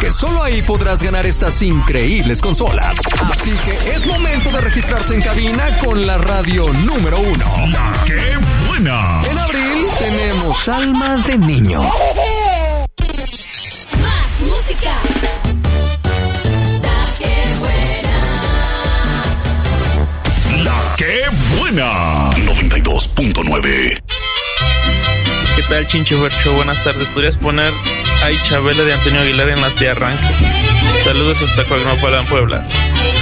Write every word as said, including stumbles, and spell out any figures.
porque solo ahí podrás ganar estas increíbles consolas. Así que es momento de registrarse en cabina con la radio número uno. La que buena. En abril tenemos almas de niño. Más música. La que buena. La que buena. noventa y dos punto nueve. ¿Qué tal, Chincho Bercho? Buenas tardes. ¿Podrías poner Ay Chabela de Antonio Aguilar en las de arranque? Saludos hasta Coagnopala, Puebla.